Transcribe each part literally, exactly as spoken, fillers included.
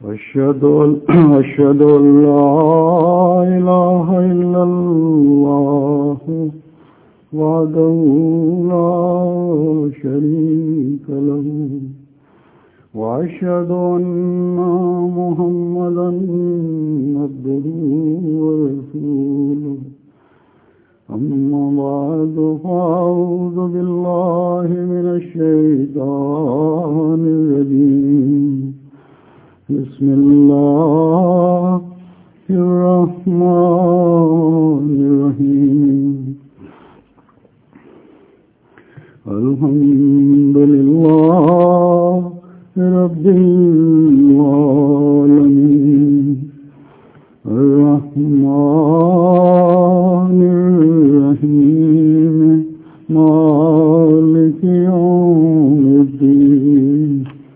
أشهد أن أشهد أن لا إله إلا الله وحده لا شريك له وأشهد أن محمدا عبده ورسوله أما بعد فأعوذ بالله من الشيطان الرجيم بسم الله الرحمن الرحيم الحمد لله رب العالمين الرحمن الرحيم مالك يوم الدين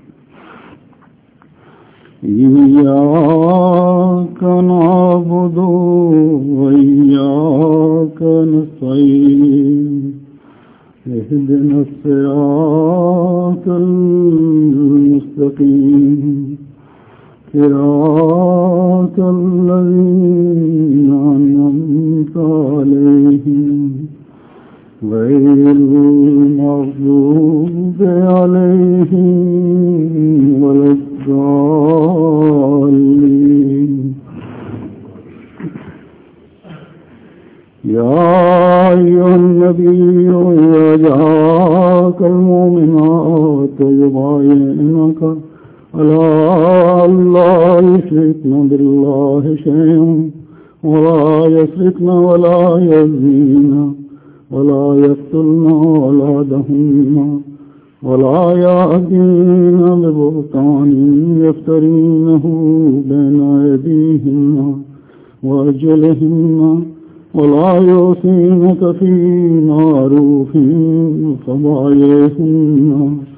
إياك نعبد وإياك نستعين اهدنا الصراط المستقيم صراط الذين أنعمت عليهم غير المغضوب عليهم ولا الضالين. يا أيها النبي إذا جاءك المؤمنات يبايعنك على ألا يشركن بالله شيئا ولا يسرقن ولا يزنين ولا يقتلن أولادهن ولا يأتين ببهتان يفترينه بين أيديهن وأرجلهن ولا يوصينك في معروف فبايعهن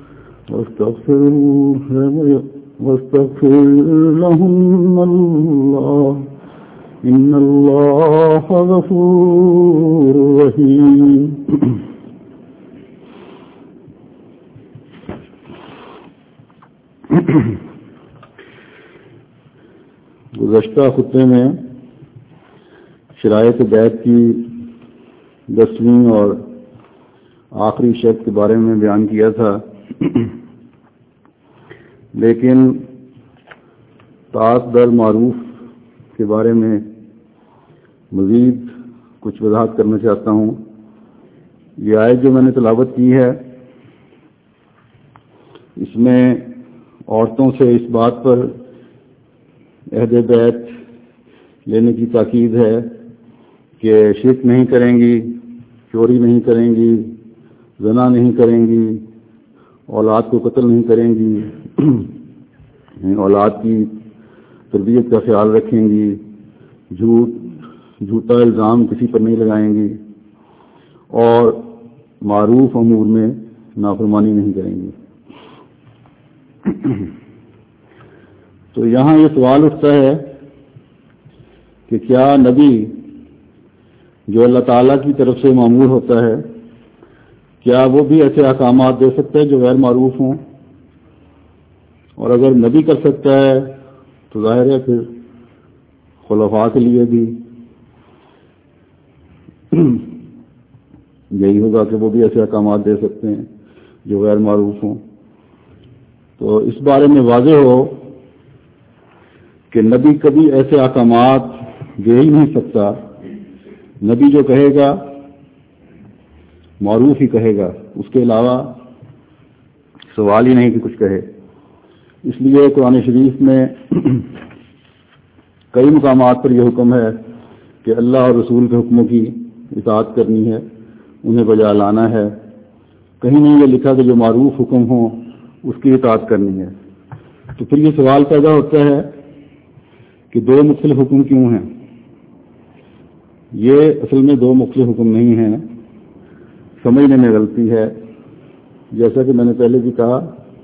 واستغفر لهن الله إن الله غفور رحيم. گزشتہ خطبے میں شرائط بیعت کی دسویں اور آخری شرط کے بارے میں بیان کیا تھا، لیکن طاعت در معروف کے بارے میں مزید کچھ وضاحت کرنا چاہتا ہوں. یہ آیت جو میں نے تلاوت کی ہے، اس میں عورتوں سے اس بات پر عہد بیعت لینے کی تاکید ہے کہ شرک نہیں کریں گی، چوری نہیں کریں گی، زنا نہیں کریں گی، اولاد کو قتل نہیں کریں گی، اولاد کی تربیت کا خیال رکھیں گی، جھوٹ جھوٹا الزام کسی پر نہیں لگائیں گی، اور معروف امور میں نافرمانی نہیں کریں گی. تو یہاں یہ سوال اٹھتا ہے کہ کیا نبی جو اللہ تعالیٰ کی طرف سے معمور ہوتا ہے، کیا وہ بھی ایسے احکامات دے سکتا ہے جو غیر معروف ہوں؟ اور اگر نبی کر سکتا ہے تو ظاہر ہے پھر خلفاء کے لیے بھی یہی ہوگا کہ وہ بھی ایسے احکامات دے سکتے ہیں جو غیر معروف ہوں. تو اس بارے میں واضح ہو کہ نبی کبھی ایسے احکامات دے ہی نہیں سکتا. نبی جو کہے گا معروف ہی کہے گا، اس کے علاوہ سوال ہی نہیں کہ کچھ کہے. اس لیے قرآن شریف میں کئی مقامات پر یہ حکم ہے کہ اللہ اور رسول کے حکموں کی اطاعت کرنی ہے، انہیں بجا لانا ہے. کہیں نہیں یہ لکھا کہ جو معروف حکم ہوں اس کی اطاعت کرنی ہے. تو پھر یہ سوال پیدا ہوتا ہے کہ دو مختلف حکم کیوں ہیں؟ یہ اصل میں دو مختلف حکم نہیں ہیں، سمجھنے میں غلطی ہے. جیسا کہ میں نے پہلے بھی کہا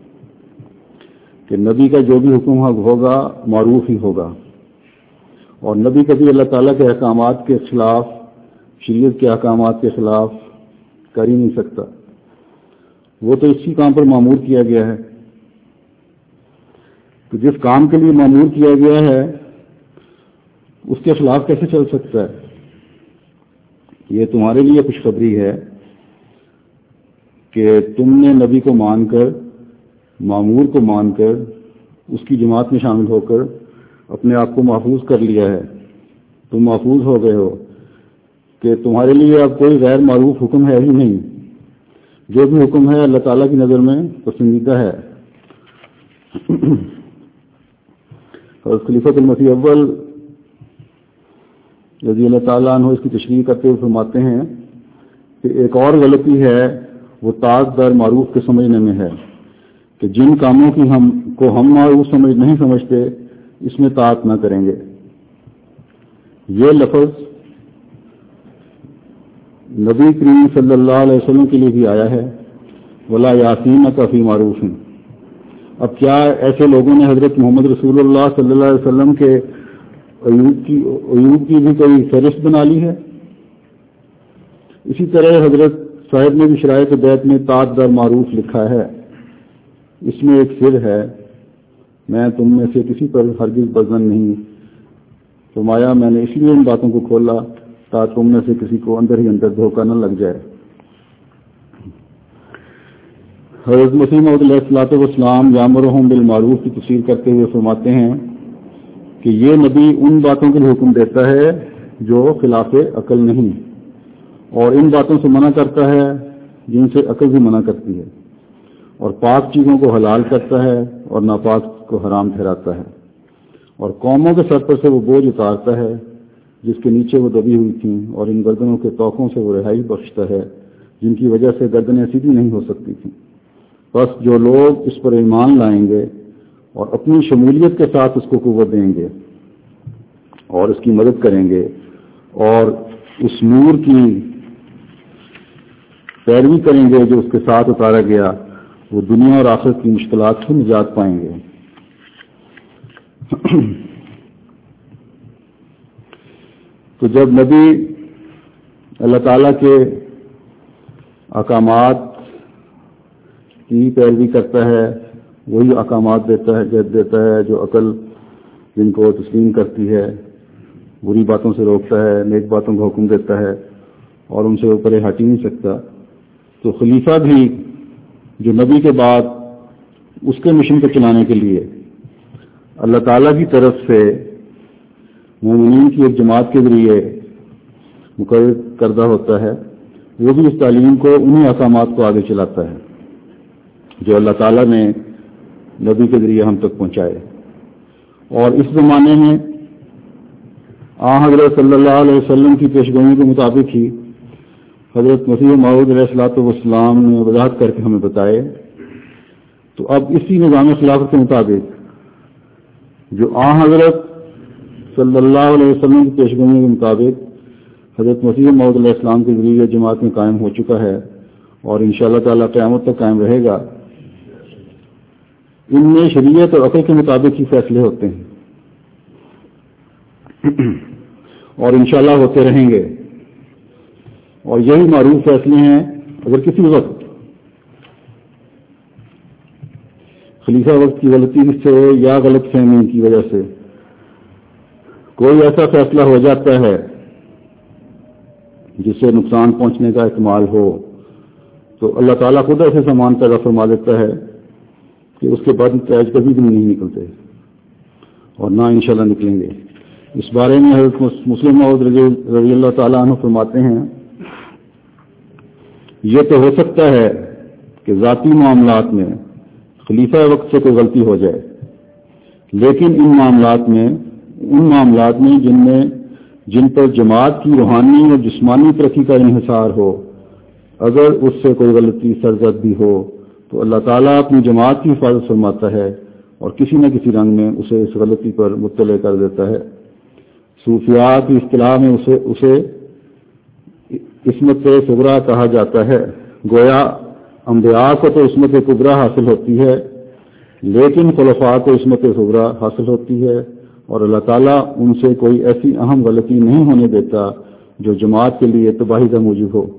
کہ نبی کا جو بھی حکم ہوگا معروف ہی ہوگا، اور نبی کبھی اللہ تعالیٰ کے احکامات کے خلاف، شریعت کے احکامات کے خلاف کر ہی نہیں سکتا. وہ تو اسی کام پر مامور کیا گیا ہے. تو جس کام کے لیے مأمور کیا گیا ہے اس کے خلاف کیسے چل سکتا ہے؟ یہ تمہارے لیے خوشخبری ہے کہ تم نے نبی کو مان کر، مأمور کو مان کر، اس کی جماعت میں شامل ہو کر اپنے آپ کو محفوظ کر لیا ہے. تم محفوظ ہو گئے ہو کہ تمہارے لیے اب کوئی غیر معروف حکم ہے ہی نہیں. جو بھی حکم ہے اللہ تعالیٰ کی نظر میں پسندیدہ ہے. حضرت خلیفۃ المسیح اول رضی اللہ تعالیٰ عنہ اس کی تشریح کرتے ہوئے فرماتے ہیں کہ ایک اور غلطی ہے وہ طاعت در معروف کے سمجھنے میں ہے کہ جن کاموں کی ہم کو ہم معروف سمجھ نہیں سمجھتے اس میں طاعت نہ کریں گے. یہ لفظ نبی کریم صلی اللہ علیہ وسلم کے لیے بھی آیا ہے، ولا یاسین کا فی معروف. اب کیا ایسے لوگوں نے حضرت محمد رسول اللہ صلی اللہ علیہ وسلم کے عیوب کی عیوب کی بھی کوئی فہرست بنا لی ہے؟ اسی طرح حضرت صاحب نے بھی شرائط بیت میں طاعت در معروف لکھا ہے. اس میں ایک سر ہے، میں تم میں سے کسی پر ہرگز بزن نہیں. فرمایا میں نے اس لیے ان باتوں کو کھولا تاکہ تم میں سے کسی کو اندر ہی اندر دھوکہ نہ لگ جائے. حضرت مسیح موعود علیہ الصلوۃ والسلام یامرہم بالمعروف کی تفسیر کرتے ہوئے فرماتے ہیں کہ یہ نبی ان باتوں کے لیے حکم دیتا ہے جو خلاف عقل نہیں، اور ان باتوں سے منع کرتا ہے جن سے عقل بھی منع کرتی ہے، اور پاک چیزوں کو حلال کرتا ہے اور ناپاک کو حرام ٹھہراتا ہے، اور قوموں کے سر پر سے وہ بوجھ اتارتا ہے جس کے نیچے وہ دبی ہوئی تھیں، اور ان گردنوں کے توقوں سے وہ رہائی بخشتا ہے جن کی وجہ سے گردنیں سیدھی نہیں ہو سکتی تھیں. بس جو لوگ اس پر ایمان لائیں گے اور اپنی شمولیت کے ساتھ اس کو قوت دیں گے اور اس کی مدد کریں گے اور اس نور کی پیروی کریں گے جو اس کے ساتھ اتارا گیا، وہ دنیا اور آخرت کی مشکلات سے نجات پائیں گے. تو جب نبی اللہ تعالیٰ کے احکامات کی پیروی کرتا ہے، وہی احکامات دیتا ہے دیتا ہے جو عقل جن کو تسلیم کرتی ہے، بری باتوں سے روکتا ہے، نیک باتوں کا حکم دیتا ہے اور ان سے اوپر ہٹ ہی نہیں سکتا. تو خلیفہ بھی جو نبی کے بعد اس کے مشن کو چلانے کے لیے اللہ تعالیٰ کی طرف سے مومنین کی ایک جماعت کے ذریعے مقرر کردہ ہوتا ہے، وہ بھی اس تعلیم کو انہی احکامات کو آگے چلاتا ہے جو اللہ تعالیٰ نے نبی کے ذریعے ہم تک پہنچائے. اور اس زمانے میں آن حضرت صلی اللہ علیہ وسلم کی پیشگوئیوں کے مطابق ہی حضرت مسیح موعود علیہ الصلوۃ والسلام نے وضاحت کر کے ہمیں بتائے. تو اب اسی نظام خلافت کے مطابق جو آن حضرت صلی اللہ علیہ وسلم کی پیشگوئیوں کے مطابق حضرت مسیح موعود علیہ السلام کے ذریعے جماعت میں قائم ہو چکا ہے اور انشاءاللہ تعالیٰ قیامت تک قائم رہے گا، ان میں شریعت اور عقل کے مطابق ہی فیصلے ہوتے ہیں اور انشاءاللہ ہوتے رہیں گے. اور یہی معروف فیصلے ہیں. اگر کسی وقت خلیفہ وقت کی غلطی سے یا غلط فہمی کی وجہ سے کوئی ایسا فیصلہ ہو جاتا ہے جس سے نقصان پہنچنے کا احتمال ہو، تو اللہ تعالیٰ خود ایسے سامان پیدا فرما دیتا ہے کہ اس کے بعد نتائج کبھی بھی نہیں نکلتے اور نہ انشاءاللہ نکلیں گے. اس بارے میں حضرت مسلم موعود رضی اللہ تعالیٰ عنہ فرماتے ہیں یہ تو ہو سکتا ہے کہ ذاتی معاملات میں خلیفہ وقت سے کوئی غلطی ہو جائے، لیکن ان معاملات میں ان معاملات میں جن میں جن پر جماعت کی روحانی اور جسمانی ترقی کا انحصار ہو، اگر اس سے کوئی غلطی سرزد بھی ہو تو اللہ تعالیٰ اپنی جماعت کی حفاظت فرماتا ہے اور کسی نہ کسی رنگ میں اسے اس غلطی پر مطلع کر دیتا ہے. صوفیاء کی اصطلاح میں اسے اسے عصمت صغریٰ کہا جاتا ہے. گویا انبیاء کو تو عصمت کبریٰ حاصل ہوتی ہے لیکن خلفاء کو عصمت صغریٰ حاصل ہوتی ہے، اور اللہ تعالیٰ ان سے کوئی ایسی اہم غلطی نہیں ہونے دیتا جو جماعت کے لیے تباہی کا موجب ہو.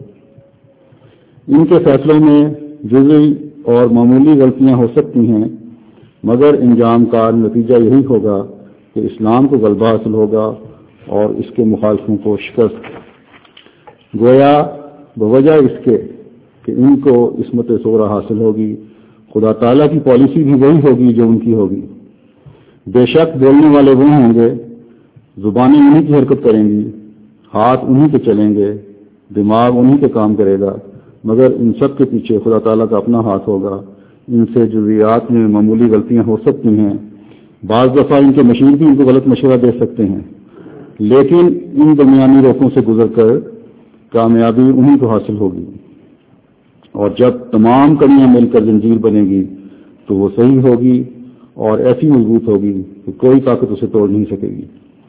ان کے فیصلوں میں جزوی اور معمولی غلطیاں ہو سکتی ہیں مگر انجام کار نتیجہ یہی ہوگا کہ اسلام کو غلبہ حاصل ہوگا اور اس کے مخالفوں کو شکست۔ گویا بوجہ اس کے کہ ان کو عصمت صغریٰ حاصل ہوگی، خدا تعالیٰ کی پالیسی بھی وہی ہوگی جو ان کی ہوگی۔ بے شک بولنے والے وہ ہوں گے، زبانیں انہیں کی حرکت کریں گی، ہاتھ انہیں کے چلیں گے، دماغ انہیں کے کام کرے گا، مگر ان سب کے پیچھے خدا تعالیٰ کا اپنا ہاتھ ہوگا۔ ان سے جزیات میں معمولی غلطیاں ہو سکتی ہیں، بعض دفعہ ان کے مشیر بھی ان کو غلط مشورہ دے سکتے ہیں، لیکن ان درمیانی روکوں سے گزر کر کامیابی انہیں کو حاصل ہوگی، اور جب تمام کڑیاں مل کر زنجیر بنے گی تو وہ صحیح ہوگی اور ایسی مضبوط ہوگی کہ کوئی طاقت اسے توڑ نہیں سکے گی۔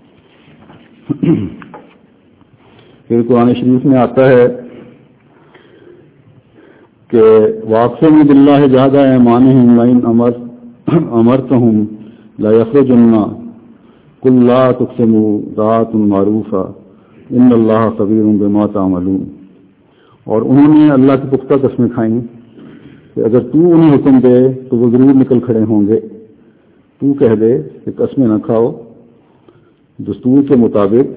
پھر قرآن شریف میں آتا ہے کہ واقسم باللہ جہد ایمانہم لئن امرتہم لیخرجن قل لا تقسموا طاعۃ معروفہ ان اللہ خبیر بما تعملون۔ اور انہوں نے اللہ کی پختہ قسمیں کھائیں کہ اگر تو انہیں حکم دے تو وہ ضرور نکل کھڑے ہوں گے، تو کہہ دے کہ قسمیں نہ کھاؤ، دستور کے مطابق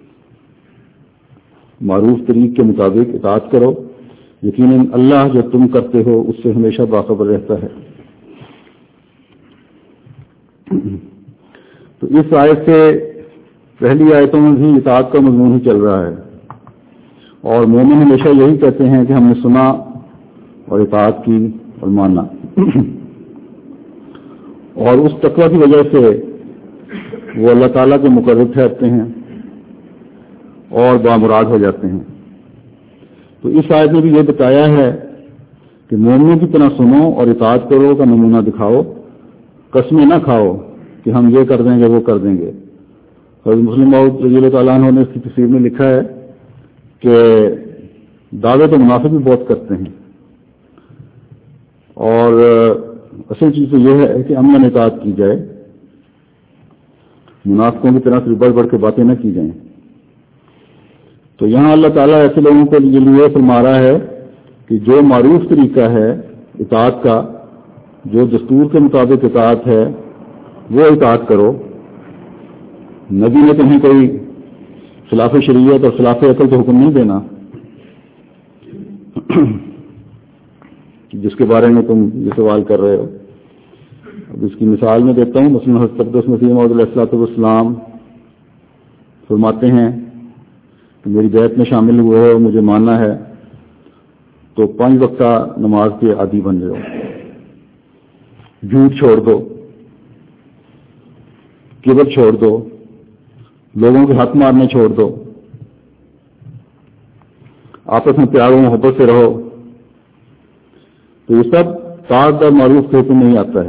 معروف طریق کے مطابق اطاعت کرو، یقیناً اللہ جو تم کرتے ہو اس سے ہمیشہ باخبر رہتا ہے۔ تو اس آیت سے پہلی آیتوں میں بھی اطاعت کا مضمون ہی چل رہا ہے، اور مومن ہمیشہ یہی کہتے ہیں کہ ہم نے سنا اور اطاعت کی اور مانا، اور اس تقویٰ کی وجہ سے وہ اللہ تعالیٰ کے مقرب ٹھہرتے ہیں اور بامراد ہو جاتے ہیں۔ تو اس آیت میں بھی یہ بتایا ہے کہ مومنوں کی طرح سنو اور اطاعت کرو کا نمونہ دکھاؤ، قسمیں نہ کھاؤ کہ ہم یہ کر دیں گے وہ کر دیں گے۔ حضرت مسلم موعود رضی اللہ تعالیٰ عنہ نے اس کی تفسیر میں لکھا ہے کہ دعوے تو منافق بھی بہت کرتے ہیں، اور اصل چیز تو یہ ہے کہ امن اطاعت کی جائے، منافقوں کی طرح سے بڑھ بڑھ کے باتیں نہ کی جائیں۔ تو یہاں اللہ تعالیٰ ایسے لوگوں کو یہ فرما رہا ہے کہ جو معروف طریقہ ہے اطاعت کا، جو دستور کے مطابق اطاعت ہے وہ اطاعت کرو۔ نبی نے تمہیں کوئی خلاف شریعت اور خلاف عقل تو حکم نہیں دینا جس کے بارے میں تم یہ سوال کر رہے ہو۔ اب اس کی مثال میں دیتا ہوں، مثلا حضرت اقدس مسیح موعود علیہ الصلوۃ والسلام فرماتے ہیں کہ میری بیعت میں شامل ہوئے ہو، مجھے ماننا ہے تو پانچ وقتہ نماز کے عادی بن جاؤ، جھوٹ چھوڑ دو، کبر چھوڑ دو، لوگوں کے ہاتھ مارنے چھوڑ دو، آپس میں پیار و محبت سے رہو۔ تو یہ سب طاعت اور معروف کے حکم نہیں آتا ہے۔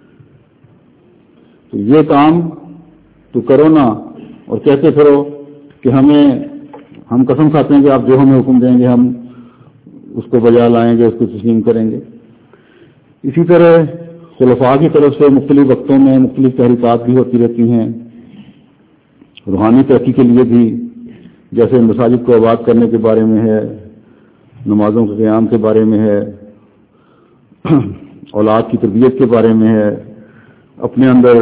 تو یہ کام تو کرو نا، اور کہتے پھرو کہ ہمیں ہم قسم کھاتے ہیں کہ آپ جو ہمیں حکم دیں گے ہم اس کو بجا لائیں گے، اس کو تسلیم کریں گے۔ اسی طرح خلفاء کی طرف سے مختلف وقتوں میں مختلف تحریکات بھی ہوتی رہتی ہیں، روحانی ترقی کے لیے بھی، جیسے مساجد کو آباد کرنے کے بارے میں ہے، نمازوں کے قیام کے بارے میں ہے، اولاد کی تربیت کے بارے میں ہے، اپنے اندر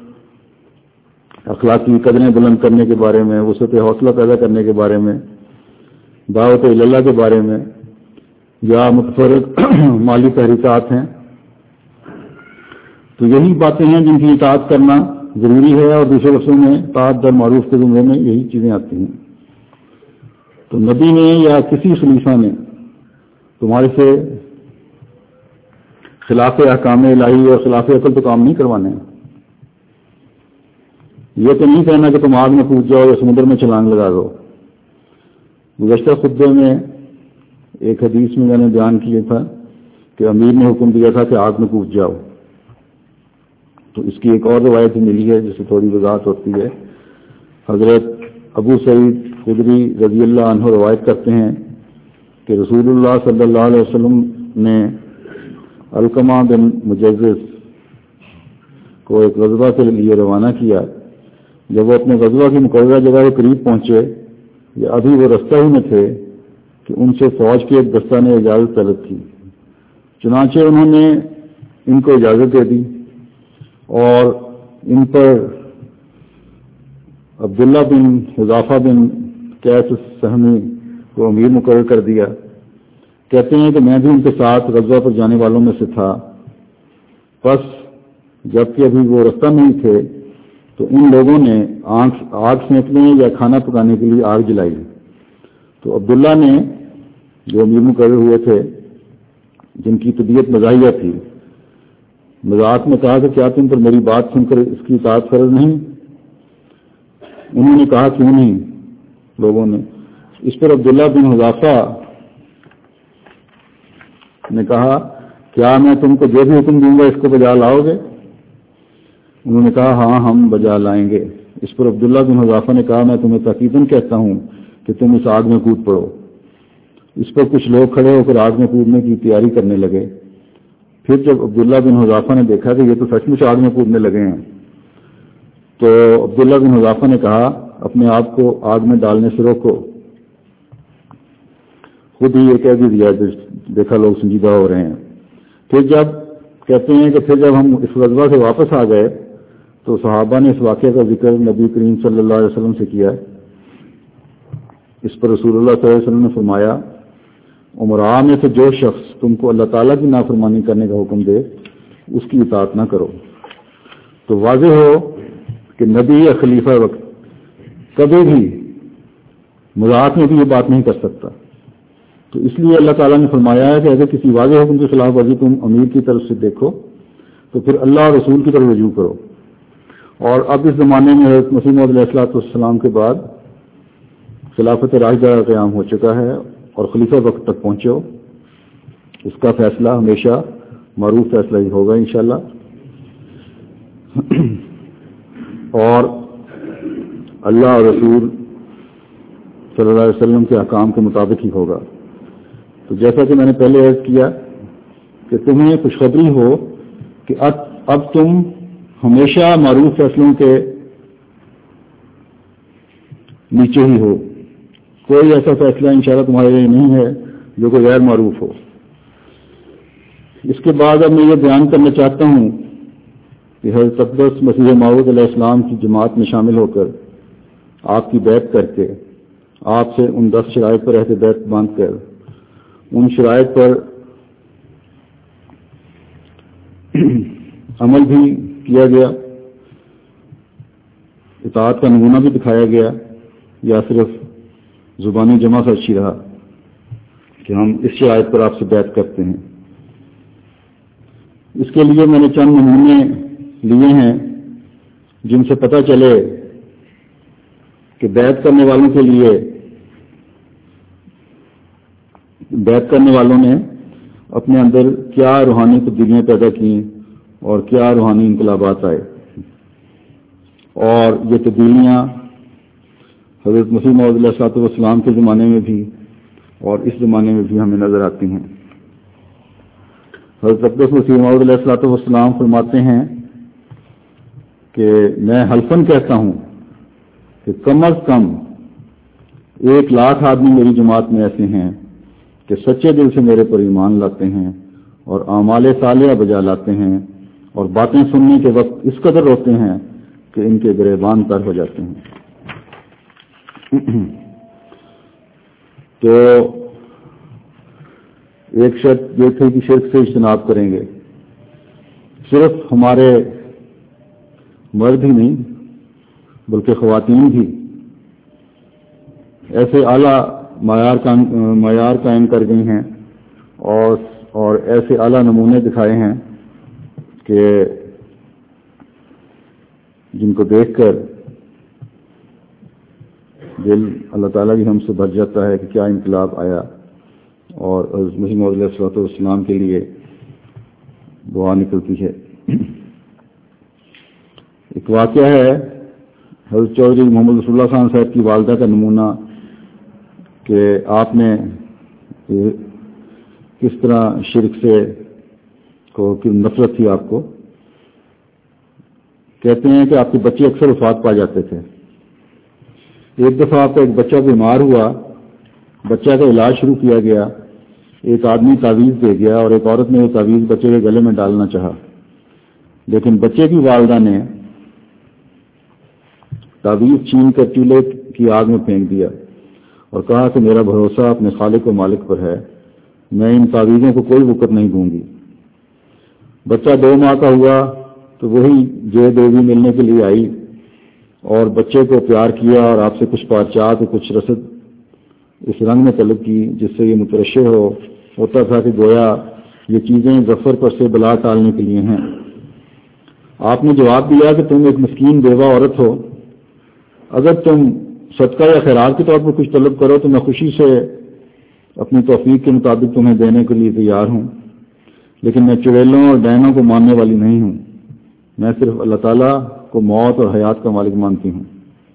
اخلاقی قدریں بلند کرنے کے بارے میں، وسعت حوصلہ پیدا کرنے کے بارے میں، دعوت اللہ کے بارے میں، یا متفرق مالی تحریکات ہیں۔ تو یہی باتیں ہیں جن کی اطاعت کرنا ضروری ہے، اور دوسرے لفظوں میں طاعت در معروف کے زمرے میں یہی چیزیں آتی ہیں۔ تو نبی نے یا کسی خلیفہ نے تمہارے سے خلاف احکام الہی اور خلاف عقل تو کام نہیں کروانے ہیں۔ یہ تو نہیں کہنا کہ تم آگ میں کود جاؤ یا سمندر میں چھلانگ لگا دو۔ گزشتہ خطبے میں ایک حدیث میں میں نے بیان کیا تھا کہ امیر نے حکم دیا تھا کہ آگ میں کود جاؤ، تو اس کی ایک اور روایت ملی ہے جس سے تھوڑی وضاحت ہوتی ہے۔ حضرت ابو سعید خدری رضی اللہ عنہ روایت کرتے ہیں کہ رسول اللہ صلی اللہ علیہ وسلم نے علقمہ بن مجزز کو ایک غزوہ کے لیے روانہ کیا۔ جب وہ اپنے غزوہ کی مقررہ جگہ کے قریب پہنچے یا ابھی وہ رستہ ہی میں تھے کہ ان سے فوج کے ایک دستہ نے اجازت طلب کی، چنانچہ انہوں نے ان کو اجازت دے دی۔ اور ان پر عبداللہ بن حذافہ بن قیس السہمی کو امیر مقرر کر دیا۔ کہتے ہیں کہ میں بھی ان کے ساتھ غزوہ پر جانے والوں میں سے تھا، بس جبکہ ابھی وہ رستہ نہیں تھے تو ان لوگوں نے آنکھ آگ سینکنے یا کھانا پکانے کے لیے آگ جلائی، تو عبداللہ نے جو امیر مقرر ہوئے تھے، جن کی طبیعت مزاحیہ تھی، مذاق میں کہا کہ کیا تم پر میری بات سن کر اس کی اطاعت فرض نہیں؟ انہوں نے کہا کیوں نہیں لوگوں نے۔ اس پر عبداللہ بن حذافہ نے کہا کیا میں تم کو جو بھی حکم دوں گا اس کو بجا لاؤ گے؟ انہوں نے کہا ہاں ہم بجا لائیں گے۔ اس پر عبداللہ بن حذافہ نے کہا میں تمہیں تاکیداً کہتا ہوں کہ تم اس آگ میں کود پڑو۔ اس پر کچھ لوگ کھڑے ہو کر آگ میں کودنے کی تیاری کرنے لگے۔ پھر جب عبداللہ بن حذافہ نے دیکھا کہ یہ تو سچ مچ آگ میں کودنے لگے ہیں، تو عبداللہ بن حذافہ نے کہا اپنے آپ کو آگ میں ڈالنے سے روکو۔ خود ہی یہ کہہ بھی دیا، دیکھا لوگ سنجیدہ ہو رہے ہیں۔ پھر جب کہتے ہیں کہ پھر جب ہم اس غزوہ سے واپس آ گئے تو صحابہ نے اس واقعے کا ذکر نبی کریم صلی اللہ علیہ وسلم سے کیا۔ اس پر رسول اللہ صلی اللہ علیہ وسلم نے فرمایا عمراء میں سے جو شخص تم کو اللہ تعالیٰ کی نافرمانی کرنے کا حکم دے اس کی اطاعت نہ کرو۔ تو واضح ہو کہ نبی یا خلیفہ وقت کبھی بھی مذاق میں بھی یہ بات نہیں کر سکتا۔ تو اس لیے اللہ تعالیٰ نے فرمایا ہے کہ اگر کسی واضح حکم کی خلاف ورزی تم امیر کی طرف سے دیکھو تو پھر اللہ اور رسول کی طرف رجوع کرو۔ اور اب اس زمانے میں حضرت مسیح موعود علیہ الصلوۃ والسلام کے بعد خلافت راشدہ کا قیام ہو چکا ہے اور خلیفہ وقت تک پہنچو، اس کا فیصلہ ہمیشہ معروف فیصلہ ہی ہوگا انشاءاللہ، اور اللہ اور رسول صلی اللہ علیہ وسلم کے احکام کے مطابق ہی ہوگا۔ تو جیسا کہ میں نے پہلے عرض کیا کہ تمہیں خوشخبری ہو کہ اب تم ہمیشہ معروف فیصلوں کے نیچے ہی ہو، کوئی ایسا فیصلہ انشاءاللہ تمہارے لیے نہیں ہے جو کہ غیر معروف ہو۔ اس کے بعد اب میں یہ بیان کرنا چاہتا ہوں کہ حضرت اقدس مسیح موعود علیہ السلام کی جماعت میں شامل ہو کر آپ کی بیعت کر کے آپ سے ان دس شرائط پر عہد بیعت باندھ کر ان شرائط پر عمل بھی کیا گیا، اطاعت کا نمونہ بھی دکھایا گیا، یا صرف زبانی جمع خرچی رہا کہ ہم اس شرائط پر آپ سے بیعت کرتے ہیں۔ اس کے لیے میں نے چند نمونے لیے ہیں جن سے پتہ چلے کہ بیعت کرنے والوں کے لیے بیعت کرنے والوں نے اپنے اندر کیا روحانی تبدیلیاں پیدا کی اور کیا روحانی انقلابات آئے، اور یہ تبدیلیاں حضرت مسیح موعود علیہ الصلوۃ والسلام کے زمانے میں بھی اور اس زمانے میں بھی ہمیں نظر آتی ہیں۔ حضرت اقدس مسیح موعود علیہ الصلوۃ والسلام فرماتے ہیں کہ میں حلفاً کہتا ہوں کہ کم از کم ایک لاکھ آدمی میری جماعت میں ایسے ہیں کہ سچے دل سے میرے پر ایمان لاتے ہیں اور اعمال صالحہ بجا لاتے ہیں اور باتیں سننے کے وقت اس قدر روتے ہیں کہ ان کے گریبان تر ہو جاتے ہیں۔ تو ایک شرط یہ تھی کہ شرک سے اجتناب کریں گے۔ صرف ہمارے مرد ہی نہیں بلکہ خواتین بھی ایسے اعلیٰ معیار معیار قائم کر گئی ہیں اور اور ایسے اعلیٰ نمونے دکھائے ہیں کہ جن کو دیکھ کر دل اللہ تعالیٰ بھی ہم سے بھر جاتا ہے کہ کیا انقلاب آیا، اور حضرت مسیح موعود علیہ الصلوۃ والسلام کے لیے دعا نکلتی ہے۔ ایک واقعہ ہے حضرت چودھری محمد رسول اللہ خان صاحب کی والدہ کا نمونہ کہ آپ نے کس طرح شرک سے کو کی نفرت تھی آپ کو۔ کہتے ہیں کہ آپ کے بچے اکثر وفات پا جاتے تھے۔ ایک دفعہ آپ کا ایک بچہ بیمار ہوا، بچہ کا علاج شروع کیا گیا، ایک آدمی تعویذ دے گیا اور ایک عورت نے وہ تعویذ بچے کے گلے میں ڈالنا چاہا۔ لیکن بچے کی والدہ نے تعویذ چھین کر چولہے کی آگ میں پھینک دیا اور کہا کہ میرا بھروسہ اپنے خالق و مالک پر ہے، میں ان تعویذوں کو کوئی وقت نہیں دوں گی۔ بچہ دو ماہ کا ہوا تو وہی جے دیوی ملنے کے لیے آئی اور بچے کو پیار کیا اور آپ سے کچھ پارچات اور کچھ رسد اس رنگ میں طلب کی جس سے یہ مترشح ہو ہوتا تھا کہ گویا یہ چیزیں ظفر پر سے بلا ٹالنے کے لیے ہیں۔ آپ نے جواب دیا کہ تم ایک مسکین بیوہ عورت ہو، اگر تم صدقہ یا خیرات کے طور پر کچھ طلب کرو تو میں خوشی سے اپنی توفیق کے مطابق تمہیں دینے کے لیے تیار ہوں، لیکن میں چڑیلوں اور ڈینوں کو ماننے والی نہیں ہوں، میں صرف اللہ تعالیٰ کو موت اور حیات کا مالک مانتی ہوں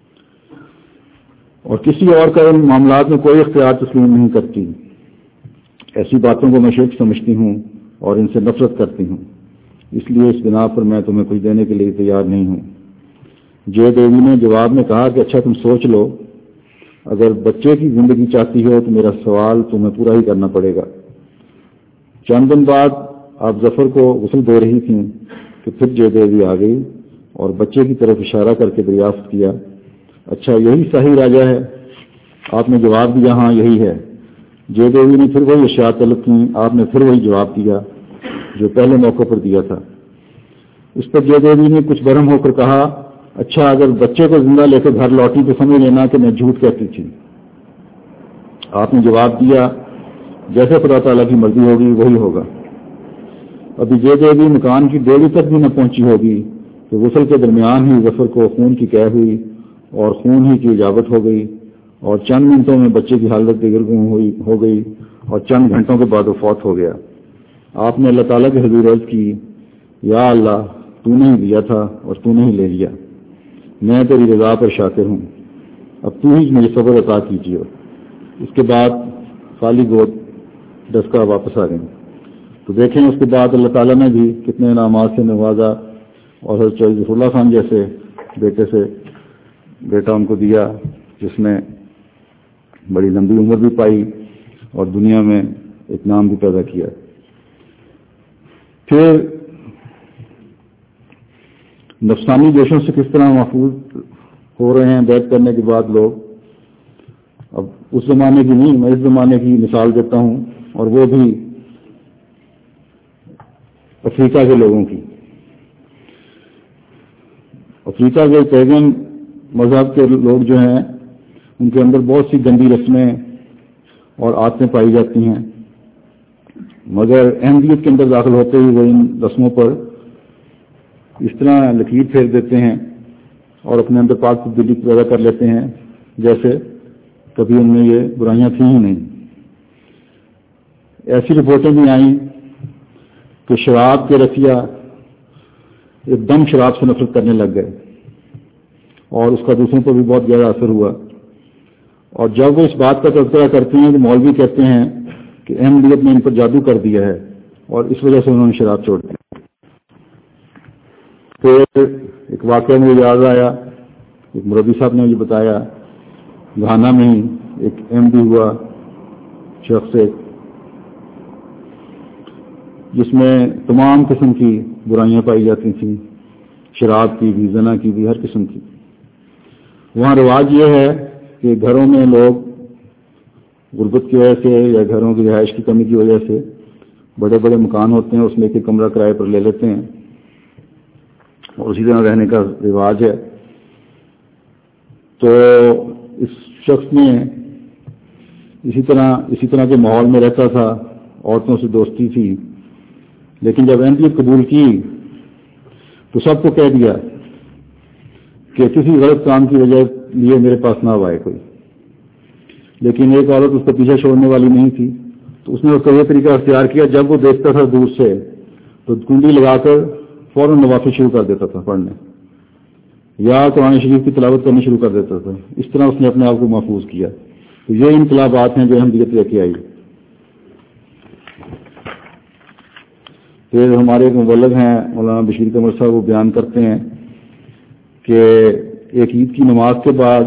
اور کسی اور کا ان معاملات میں کوئی اختیار تسلیم نہیں کرتی۔ ایسی باتوں کو میں شرک سمجھتی ہوں اور ان سے نفرت کرتی ہوں، اس لیے اس بنا پر میں تمہیں کچھ دینے کے لیے تیار نہیں ہوں۔ جے دیوی نے جواب میں کہا کہ اچھا تم سوچ لو، اگر بچے کی زندگی چاہتی ہو تو میرا سوال تمہیں پورا ہی کرنا پڑے گا۔ چند دن بعد آپ ظفر کو غسل دے رہی تھیں کہ پھر جے دیوی آ گئی اور بچے کی طرف اشارہ کر کے دریافت کیا، اچھا یہی صحیح راجہ ہے؟ آپ نے جواب دیا ہاں یہی ہے۔ جے دیوی نے پھر وہی اشیاء طلب کی، آپ نے پھر وہی جواب دیا جو پہلے موقع پر دیا تھا۔ اس پر جے دیوی نے کچھ برہم ہو کر کہا، اچھا اگر بچے کو زندہ لے کر گھر لوٹی تو سمجھ لینا کہ میں جھوٹ کہتی تھی۔ آپ نے جواب دیا جیسے خدا تعالیٰ کی مرضی ہوگی وہی ہوگا۔ ابھی جے دیوی مکان کی ڈیڑھی تک بھی نہ پہنچی ہوگی کہ غسل کے درمیان ہی ظفر کو خون کی قے ہوئی اور خون ہی کی اجابت ہو گئی اور چند منٹوں میں بچے کی حالت دگرگوں ہوئی ہو گئی اور چند گھنٹوں کے بعد وہ فوت ہو گیا۔ آپ نے اللہ تعالیٰ کے حضور عرض کی، یا اللہ تو نے ہی دیا تھا اور تو نے ہی لے لیا، میں تیری رضا پر شاکر ہوں، اب تو ہی مجھے صبر عطا کیجیے۔ اس کے بعد خالی گود ڈسکا واپس آ گئیں۔ تو دیکھیں اس کے بعد اللہ تعالیٰ نے بھی کتنے انعامات سے نوازا اور حضرت چودھری ظفر اللہ خان جیسے بیٹے سے بیٹا ان کو دیا جس نے بڑی لمبی عمر بھی پائی اور دنیا میں ایک نام بھی پیدا کیا۔ پھر نفسانی جوشوں سے کس طرح محفوظ ہو رہے ہیں بیعت کرنے کے بعد لوگ، اب اس زمانے کی نہیں میں اس زمانے کی مثال دیتا ہوں اور وہ بھی افریقہ کے لوگوں کی۔ افریقہ کے پیگن مذہب کے لوگ جو ہیں ان کے اندر بہت سی گندی رسمیں اور عادتیں پائی جاتی ہیں، مگر احمدیت کے اندر داخل ہوتے ہی وہ ان رسموں پر اس طرح لکیر پھیر دیتے ہیں اور اپنے اندر پاک تبدیلی پیدا کر لیتے ہیں جیسے کبھی ان میں یہ برائیاں تھیں ہی نہیں۔ ایسی رپورٹیں بھی آئیں کہ شراب کے رسیا ایک دم شراب سے نفرت کرنے لگ گئے اور اس کا دوسروں پر بھی بہت گہرا اثر ہوا، اور جب وہ اس بات کا تذکرہ کرتے ہیں کہ مولوی کہتے ہیں کہ احمدیت نے ان پر جادو کر دیا ہے اور اس وجہ سے انہوں نے شراب چھوڑ دی۔ پھر ایک واقعہ مجھے یاد آیا، ایک مربی صاحب نے مجھے بتایا گھانا میں ہی ایک احمدی ہوا شخص سے جس میں تمام قسم کی برائیاں پائی جاتی تھیں، شراب کی بھی، زنا کی بھی، ہر قسم کی۔ وہاں رواج یہ ہے کہ گھروں میں لوگ غربت کی وجہ سے یا گھروں کی رہائش کی کمی کی وجہ سے بڑے بڑے مکان ہوتے ہیں، اس میں ایک کمرہ کرائے پر لے لیتے ہیں اور اسی طرح رہنے کا رواج ہے۔ تو اس شخص نے اسی طرح اسی طرح کے ماحول میں رہتا تھا، عورتوں سے دوستی تھی، لیکن جب احمدیت قبول کی تو سب کو کہہ دیا کہ کسی غلط کام کی وجہ لیے میرے پاس نہ آئے کوئی، لیکن ایک عورت اس کو پیچھے چھوڑنے والی نہیں تھی، تو اس نے اس کا یہ طریقہ اختیار کیا، جب وہ دیکھتا تھا دور سے تو کنڈی لگا کر فوراً نوافل شروع کر دیتا تھا پڑھنے یا قرآن شریف کی تلاوت کرنی شروع کر دیتا تھا۔ اس طرح اس نے اپنے آپ کو محفوظ کیا۔ تو یہ انقلابات ہیں جو احمدیت لے کے آئی۔ پھر ہمارے ایک مبلغ ہیں مولانا بشیر قمر صاحب، وہ بیان کرتے ہیں کہ ایک عید کی نماز کے بعد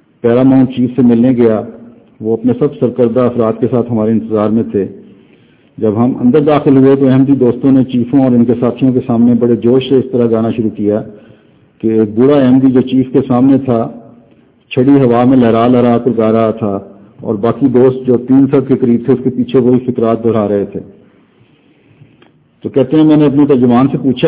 پیراماؤنٹ چیف سے ملنے گیا، وہ اپنے سب سرکردہ افراد کے ساتھ ہمارے انتظار میں تھے۔ جب ہم اندر داخل ہوئے تو احمدی دوستوں نے چیفوں اور ان کے ساتھیوں کے سامنے بڑے جوش سے اس طرح گانا شروع کیا کہ ایک بوڑھا احمدی جو چیف کے سامنے تھا چھڑی ہوا میں لہرا لہرا کر گا رہا تھا، اور باقی دوست جو تین سو کے قریب تھے اس کے پیچھے وہی فکرات دہرا رہے تھے۔ تو کہتے ہیں میں نے اپنی ترجمان سے پوچھا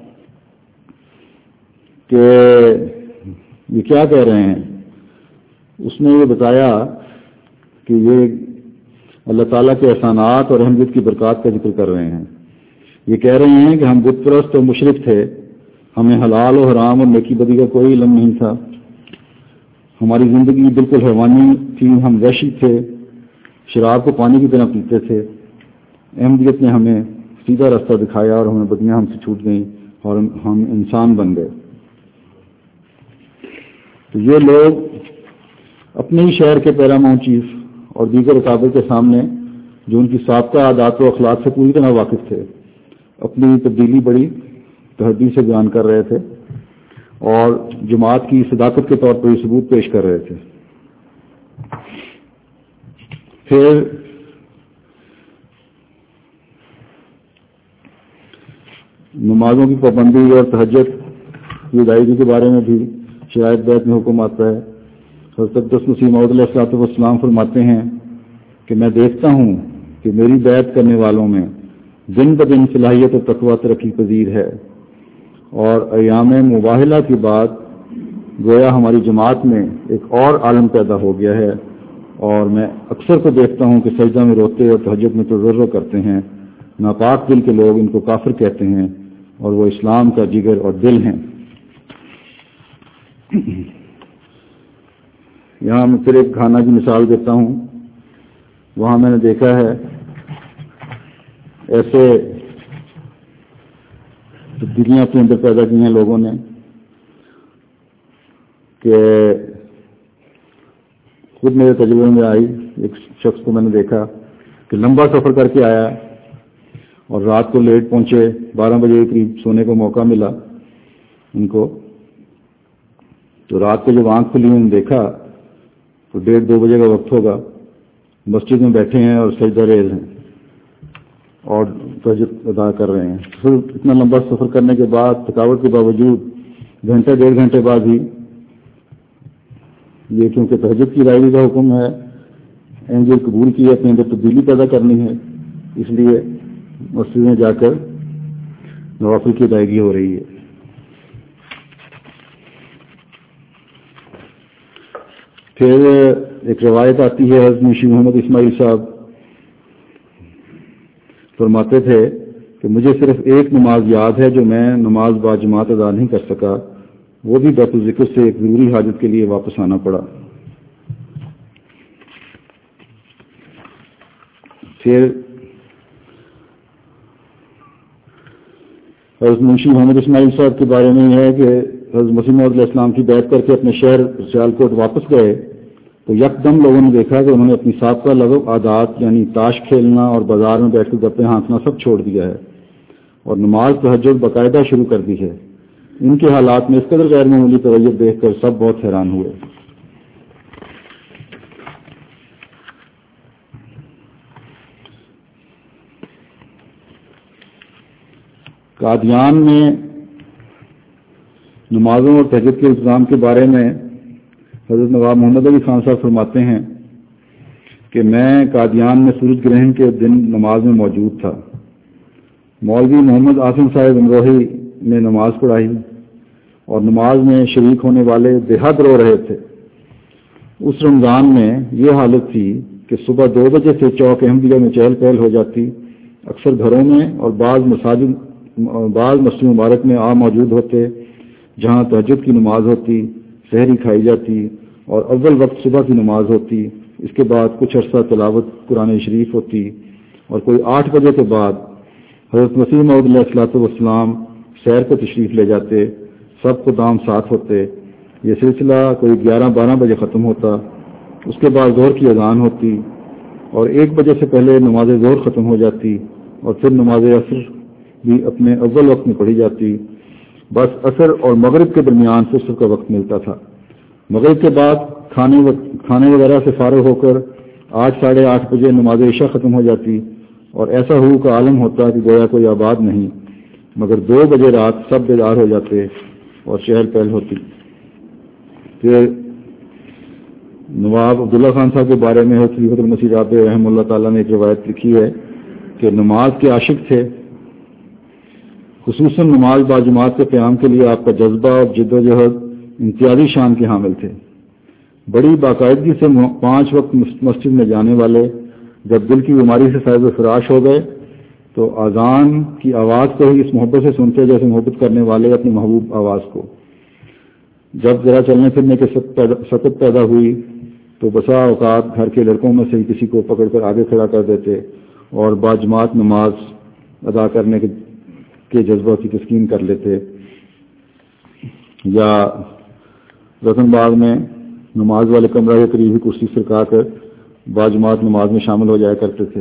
کہ یہ کیا کہہ رہے ہیں؟ اس نے یہ بتایا کہ یہ اللہ تعالیٰ کے احسانات اور احمدیت کی برکات کا ذکر کر رہے ہیں۔ یہ کہہ رہے ہیں کہ ہم بت پرست اور مشرک تھے، ہمیں حلال و حرام اور نیکی بدی کا کوئی علم نہیں تھا، ہماری زندگی بالکل حیوانی تھی، ہم وحشی تھے، شراب کو پانی کی طرح پیتے تھے۔ احمدیت نے ہمیں سیدھا راستہ دکھایا اور ہمیں بدیاں ہم سے چھوٹ گئیں اور ہم انسان بن گئے۔ تو یہ لوگ اپنے ہی شہر کے پیرامون چیف اور دیگر اکابر کے سامنے جو ان کی سابقہ عادات و اخلاق سے پوری طرح واقف تھے، اپنی تبدیلی بڑی تحدید سے بیان کر رہے تھے اور جماعت کی صداقت کے طور پر یہ ثبوت پیش کر رہے تھے۔ پھر نمازوں کی پابندی اور تہجد کی ادائیگی کے بارے میں بھی شرائط بیت میں حکم آتا ہے۔ حضرت اقدس مسیح موعود علیہ الصلوۃ والسلام فرماتے ہیں کہ میں دیکھتا ہوں کہ میری بیعت کرنے والوں میں دن بدن صلاحیت و تقویٰ ترقی پذیر ہے، اور ایام مباہلہ کے بعد گویا ہماری جماعت میں ایک اور عالم پیدا ہو گیا ہے، اور میں اکثر کو دیکھتا ہوں کہ سجدہ میں روتے اور تہجد میں تضرع کرتے ہیں۔ ناپاک دل کے لوگ ان کو کافر کہتے ہیں اور وہ اسلام کا جگر اور دل ہیں۔ یہاں میں پھر ایک گھانا کی مثال دیتا ہوں۔ وہاں میں نے دیکھا ہے ایسے تبدیلیاں اپنے اندر پیدا کی ہیں لوگوں نے کہ خود میرے تجربے میں آئی۔ ایک شخص کو میں نے دیکھا کہ لمبا سفر کر کے آیا اور رات کو لیٹ پہنچے، بارہ بجے کے قریب سونے کو موقع ملا ان کو، تو رات کو جب آنکھ کھلی انہوں نے دیکھا تو ڈیڑھ دو بجے کا وقت ہوگا، مسجد میں بیٹھے ہیں اور سجدہ ریز ہیں اور تہجد ادا کر رہے ہیں۔ پھر اتنا لمبا سفر کرنے کے بعد تھکاوٹ کے باوجود گھنٹے ڈیڑھ گھنٹے بعد ہی یہ کیونکہ تہجد کی ادائیگی کا حکم ہے، احمدیت قبول کی ہے، اپنے اندر تبدیلی پیدا کرنی ہے، اس لیے مسجد میں جا کر نوافل کی ادائیگی ہو رہی ہے۔ پھر ایک روایت آتی ہے، حضرت منشی محمد اسماعیل صاحب فرماتے تھے کہ مجھے صرف ایک نماز یاد ہے جو میں نماز با جماعت ادا نہیں کر سکا، وہ بھی بیت الذکر سے ایک ضروری حاجت کے لیے واپس آنا پڑا۔ پھر حضرت منشی محمد اسماعیل صاحب کے بارے میں یہ ہے کہ حضرت مسیح موعود علیہ السلام کی بیعت کر کے اپنے شہر سیالکوٹ واپس گئے تو یکدم لوگوں نے دیکھا کہ انہوں نے اپنی سابقہ لغو عادات یعنی تاش کھیلنا اور بازار میں بیٹھ کر گپے ہانکنا سب چھوڑ دیا ہے اور نماز تہجد باقاعدہ شروع کر دی ہے۔ ان کے حالات میں اس قدر غیر معمولی تغیر دیکھ کر سب بہت حیران ہوئے۔ قادیان میں نمازوں اور تہجد کے انتظام کے بارے میں حضرت نواب محمد علی خان صاحب فرماتے ہیں کہ میں قادیان میں سورج گرہن کے دن نماز میں موجود تھا۔ مولوی محمد عاصم صاحب امروہی نے نماز پڑھائی اور نماز میں شریک ہونے والے بے حد رو رہے تھے۔ اس رمضان میں یہ حالت تھی کہ صبح دو بجے سے چوک احمدیہ میں چہل پہل ہو جاتی، اکثر گھروں میں اور بعض مساجد بعض مسجد مبارک میں آ موجود ہوتے جہاں تہجد کی نماز ہوتی، سحری کھائی جاتی اور اول وقت صبح کی نماز ہوتی۔ اس کے بعد کچھ عرصہ تلاوت قرآن شریف ہوتی اور کوئی آٹھ بجے کے بعد حضرت مسیح موعود علیہ الصلوۃ والسلام سیر کو تشریف لے جاتے، سب خدام ساتھ ہوتے۔ یہ سلسلہ کوئی گیارہ بارہ بجے ختم ہوتا، اس کے بعد ظہر کی اذان ہوتی اور ایک بجے سے پہلے نماز ظہر ختم ہو جاتی اور پھر نماز عصر بھی اپنے اول وقت میں پڑھی جاتی۔ بس عصر اور مغرب کے درمیان فجر کا وقت ملتا تھا۔ مغرب کے بعد کھانے و... کھانے وغیرہ سے فارغ ہو کر آٹھ ساڑھے آٹھ بجے نماز عشاء ختم ہو جاتی اور ایسا ہو کا عالم ہوتا کہ گویا کوئی آباد نہیں، مگر دو بجے رات سب بیدار ہو جاتے اور چہل پہل ہوتی۔ پھر نواب عبداللہ خان صاحب کے بارے میں خلیفۃ المسیح رابع رحمہ اللہ تعالیٰ نے ایک روایت لکھی ہے کہ نماز کے عاشق تھے، خصوصاً نماز باجماعت کے قیام کے لیے آپ کا جذبہ اور جد و جہد امتیازی شان کے حامل تھے۔ بڑی باقاعدگی سے پانچ وقت مسجد میں جانے والے جب دل کی بیماری سے صاحب فراش ہو گئے تو اذان کی آواز کو ہی اس محبت سے سنتے جیسے محبت کرنے والے اپنی محبوب آواز کو۔ جب ذرا چلنے پھرنے کی سکت پیدا ہوئی تو بسا اوقات گھر کے لڑکوں میں سے کسی کو پکڑ کر آگے کھڑا کر دیتے اور باجماعت نماز ادا کرنے کے جذبہ کی تسکین کر لیتے، یا رتن باغ میں نماز والے کمرہ کے قریب ہی کرسی سرکا کر باجماعت نماز میں شامل ہو جایا کرتے تھے۔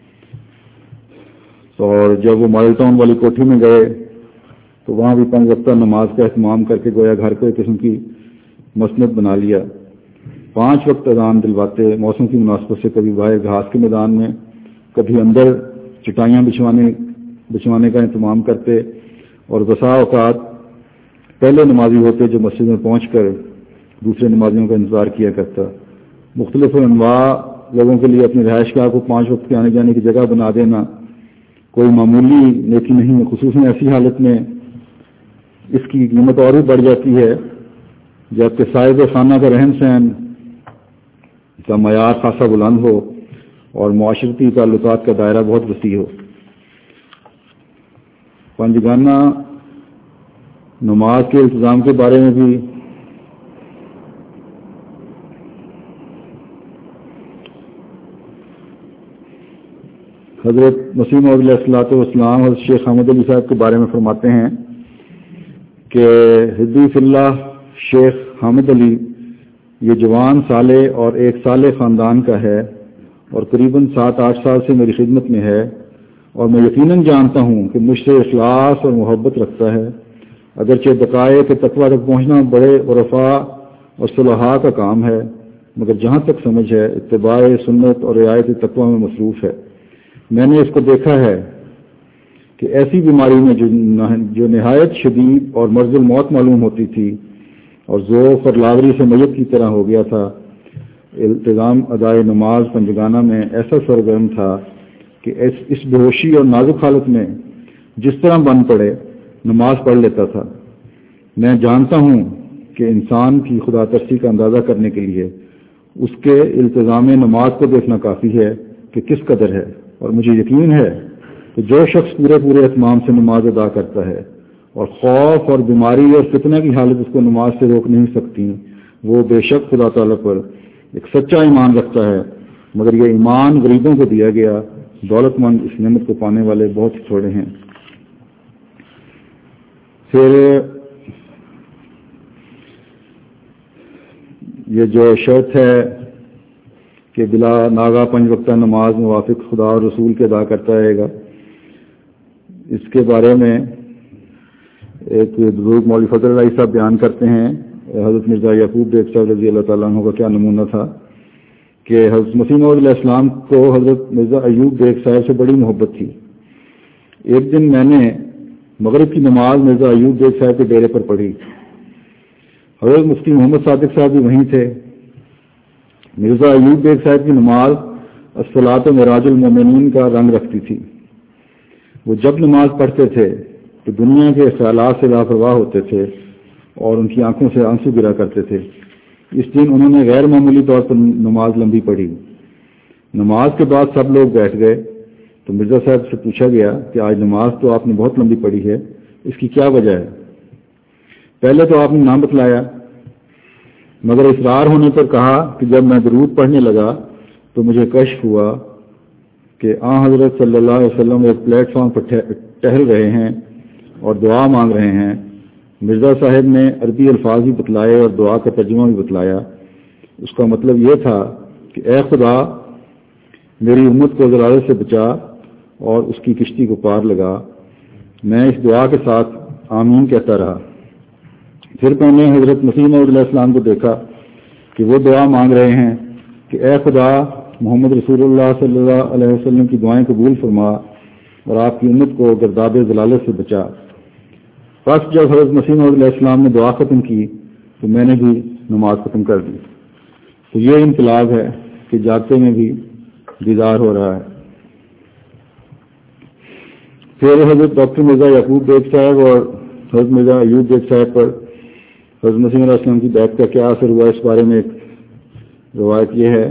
اور جب وہ ماڈل ٹاؤن والی کوٹھی میں گئے تو وہاں بھی پنج وقتہ نماز کا اہتمام کر کے گویا گھر کو ایک قسم کی مسند بنا لیا۔ پانچ وقت اذان دلواتے، موسم کی مناسبت سے کبھی باہر گھاس کے میدان میں، کبھی اندر چٹائیاں بچھوانے بچھوانے کا انتظام کرتے، اور بسا اوقات پہلے نمازی ہوتے جو مسجد میں پہنچ کر دوسرے نمازیوں کا انتظار کیا کرتا۔ مختلف انواع لوگوں کے لیے اپنی رہائش گاہ کو پانچ وقت کے آنے جانے کی جگہ بنا دینا کوئی معمولی نیکی نہیں ہے، خصوصاً ایسی حالت میں اس کی قیمت اور بھی بڑھ جاتی ہے جبکہ صاحب خانہ کا رہن سہن کا معیار خاصا بلند ہو اور معاشرتی تعلقات کا دائرہ بہت وسیع ہو۔ پنجگانہ نماز کے التزام کے بارے میں بھی حضرت مسیح موعود علیہ الصلوۃ والسلام حضرت شیخ حامد علی صاحب کے بارے میں فرماتے ہیں کہ حدی فی اللہ شیخ حامد علی یہ جوان صالح اور ایک صالح خاندان کا ہے اور قریباً سات آٹھ سال سے میری خدمت میں ہے، اور میں یقیناً جانتا ہوں کہ مجھ سے اخلاص اور محبت رکھتا ہے، اگرچہ بقائے کہ تقویٰ تک پہنچنا بڑے عرفاء اور صلحاء کا کام ہے، مگر جہاں تک سمجھ ہے اتباع سنت اور رعایت تقویٰ میں مصروف ہے۔ میں نے اس کو دیکھا ہے کہ ایسی بیماری میں جو نہایت شدید اور مرض الموت معلوم ہوتی تھی اور ذوق اور لاغری سے میت کی طرح ہو گیا تھا، التزام ادائے نماز پنجگانہ میں ایسا سرگرم تھا کہ اس بے ہوشی اور نازک حالت میں جس طرح بن پڑے نماز پڑھ لیتا تھا۔ میں جانتا ہوں کہ انسان کی خدا ترسی کا اندازہ کرنے کے لیے اس کے التزام نماز کو دیکھنا کافی ہے کہ کس قدر ہے، اور مجھے یقین ہے کہ جو شخص پورے پورے اہتمام سے نماز ادا کرتا ہے اور خوف اور بیماری اور فتنہ کی حالت اس کو نماز سے روک نہیں سکتی، وہ بے شک خدا تعالیٰ پر ایک سچا ایمان رکھتا ہے، مگر یہ ایمان غریبوں کو دیا گیا، دولت مند اس نعمت کو پانے والے بہت ہی تھوڑے ہیں۔ پھر یہ جو شرط ہے کہ بلا ناغا پنج وقتہ نماز موافق خدا اور رسول کے ادا کرتا رہے گا، اس کے بارے میں ایک بزرگ مولوی فضل اللہ صاحب بیان کرتے ہیں حضرت مرزا یعقوب بیگ صاحب رضی اللہ تعالیٰ عنہ کا کیا نمونہ تھا کہ حضرت مسیح موعود علیہ السلام کو حضرت مرزا ایوب بیگ صاحب سے بڑی محبت تھی۔ ایک دن میں نے مغرب کی نماز مرزا ایوب بیگ صاحب کے ڈیرے پر پڑھی، حضرت مفتی محمد صادق صاحب بھی وہیں تھے۔ مرزا ایوب بیگ صاحب کی نماز الصلاۃ معراج المومنین کا رنگ رکھتی تھی۔ وہ جب نماز پڑھتے تھے تو دنیا کے خیالات سے لاپرواہ ہوتے تھے اور ان کی آنکھوں سے آنسو گرا کرتے تھے۔ اس دن انہوں نے غیر معمولی طور پر نماز لمبی پڑھی۔ نماز کے بعد سب لوگ بیٹھ گئے تو مرزا صاحب سے پوچھا گیا کہ آج نماز تو آپ نے بہت لمبی پڑھی ہے، اس کی کیا وجہ ہے؟ پہلے تو آپ نے نام بتلایا، مگر اصرار ہونے پر کہا کہ جب میں درود پڑھنے لگا تو مجھے کشف ہوا کہ آن حضرت صلی اللہ علیہ وسلم ایک پلیٹ فارم پر ٹہل رہے ہیں اور دعا مانگ رہے ہیں۔ مرزا صاحب نے عربی الفاظ بھی بتلائے اور دعا کا ترجمہ بھی بتلایا۔ اس کا مطلب یہ تھا کہ اے خدا میری امت کو ضلالت سے بچا اور اس کی کشتی کو پار لگا۔ میں اس دعا کے ساتھ آمین کہتا رہا۔ پھر میں نے حضرت مسیح موعود علیہ السلام کو دیکھا کہ وہ دعا مانگ رہے ہیں کہ اے خدا محمد رسول اللہ صلی اللہ علیہ وسلم کی دعائیں قبول فرما اور آپ کی امت کو گرداب ضلالت سے بچا۔ بس جب حضرت مسیح علیہ السلام نے دعا ختم کی تو میں نے بھی نماز ختم کر دی۔ تو یہ انقلاب ہے کہ جاگتے میں بھی دیدار ہو رہا ہے۔ پھر حضرت ڈاکٹر مرزا یعقوب بیگ صاحب اور حضرت مرزا ایوب بیگ صاحب پر حضرت مسیح علیہ السلام کی بیعت کا کیا اثر ہوا، اس بارے میں ایک روایت یہ ہے،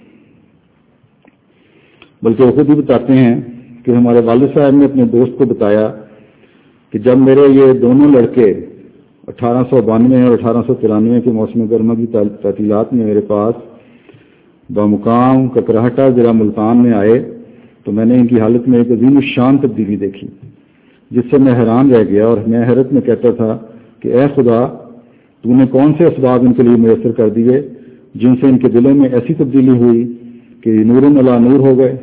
بلکہ وہ خود ہی بتاتے ہیں کہ ہمارے والد صاحب نے اپنے دوست کو بتایا کہ جب میرے یہ دونوں لڑکے اٹھارہ سو بانوے اور اٹھارہ سو ترانوے کے موسم گرما کی تعطیلات میں میرے پاس بمقام ککراہٹا ضلع ملتان میں آئے تو میں نے ان کی حالت میں ایک عظیم الشان تبدیلی دیکھی، جس سے میں حیران رہ گیا اور میں حیرت میں کہتا تھا کہ اے خدا، تو نے کون سے اسباب ان کے لیے میسر کر دیے جن سے ان کے دلوں میں ایسی تبدیلی ہوئی کہ نور علی نور ہو گئے۔